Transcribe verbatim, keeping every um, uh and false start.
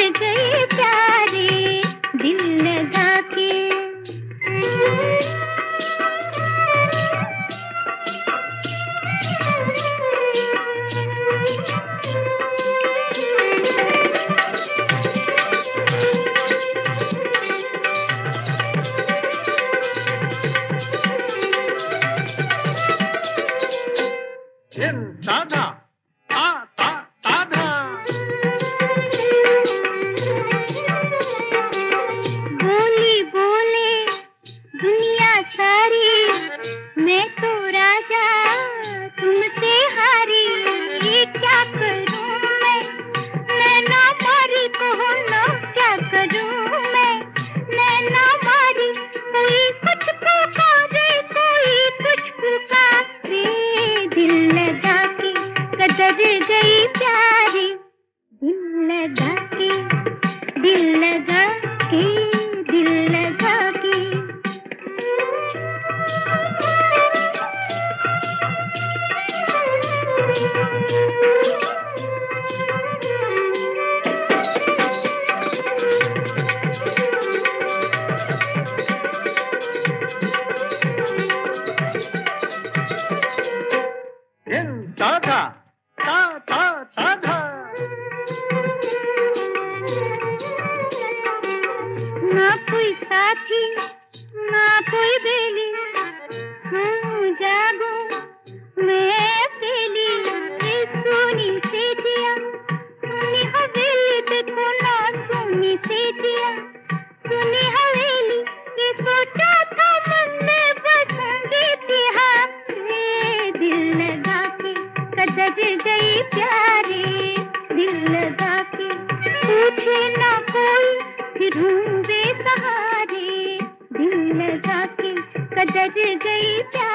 गए प्यारे दिल लगा के। दादा ता ता दादा बोली बोले दुनिया सारी मैं तो राजा तुमसे हारी। ये क्या करूं मैं नैना मारी कहो ना क्या करूं मैं नैना मारी। कोई कुछ पुकारे कोई कुछ पुकारे दिल लगा के कदर गई प्यारी दिल लगा के दिल लगा के दिल लगा के। दादा ता ता दादा ना कोई साथी ना कोई बेली हूँ जागो मैं अकेली। ये सोनी से दिया सुनी हवेली देखो ना सोनी से दिया सुनी हवेली। ये सोचा था मन में बसूंगी तिहारे दिल लगा के कदर गई प्यारे दिल लगा के। पूछे ना कोई फिर हूँ बेसहारे दिल लगा के कदर गई प्यारे।